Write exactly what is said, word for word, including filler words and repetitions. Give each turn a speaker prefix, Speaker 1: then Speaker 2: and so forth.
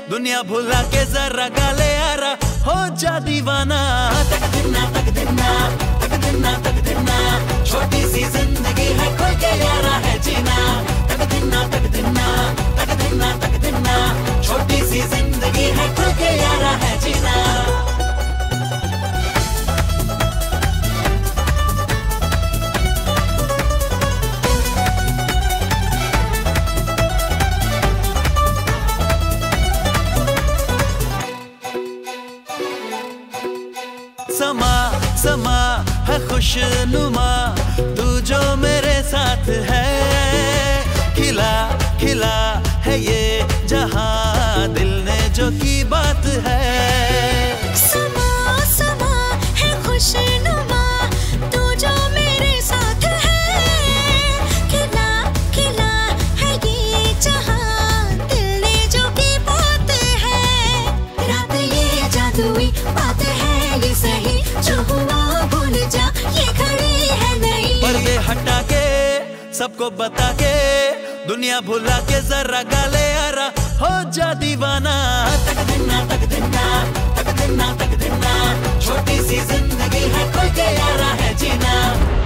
Speaker 1: दुनिया भुला के जरा गाले यारा हो जा दीवाना। तक दिना तक दिना तक दिना तक दिना छोटी सी जिंदगी है खुल के यारा है जीना। तक दिना तक दिना तक दिना तक दिना छोटी सी जिंदगी है खुल के यारा है जीना। समा समा है खुशनुमा तू जो मेरे साथ है। खिला खिला है ये जहां दिल ने जो की बात है।
Speaker 2: समा समा है खुशनुमा तू जो मेरे साथ है। खिला खिला है ये जहां दिल ने जो की बात है। रात ये जादुई बात है ये सही जो हुआ भूल जा ये खड़ी है नहीं।
Speaker 1: पर्दे हटा के सबको बता के दुनिया भुला के जरा गाले यारा हो जा दीवाना। तक दिना तक दिना तक दिना तक दिना छोटी सी जिंदगी है खुल के यारा है जीना।